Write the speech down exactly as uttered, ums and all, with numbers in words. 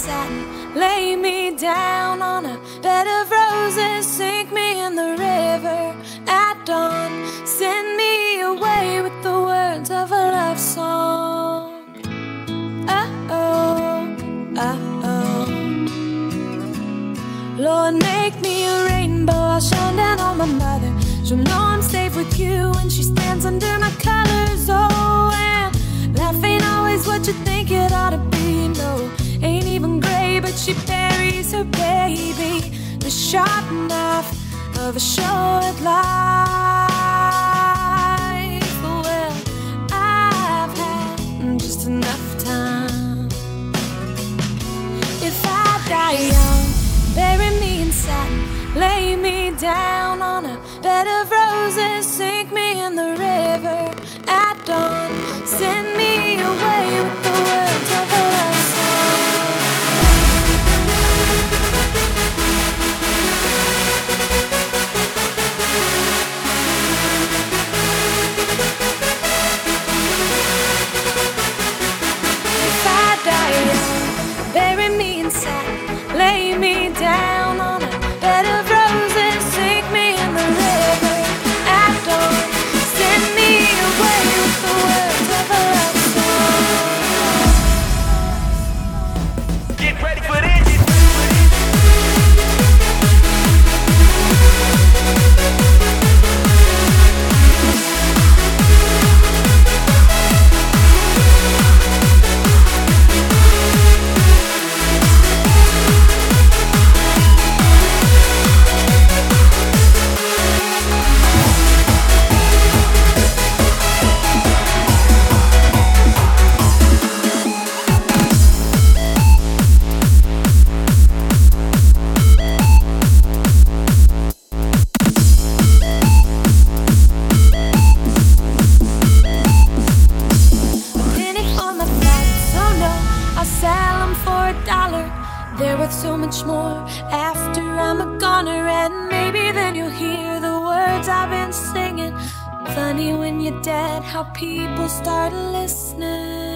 satin, lay me down on a bed of roses, sink me in the river at dawn, send me away with the words of a love song. Uh-oh, uh-oh. Lord, make me a rainbow, I'll shine down on my mother. She'll know I'm safe with you when she stands under my colors. Oh, and life ain't always what you think it ought to be. No, ain't even gray, but she buries her baby. The sharp knife of a short life. Well, I've had just enough time. If I die young, bury me in satin, lay me down on a bed of roses, sink me in the river at dawn, send me away with the words of a love song. If I die young, bury me in satin, lay me down on a bed of roses, sink me in the river at dawn, send me away with the words of a love song. Get ready for this. They're worth so much more after I'm a goner, and maybe then you'll hear the words I've been singing. Funny when you're dead how people start listening.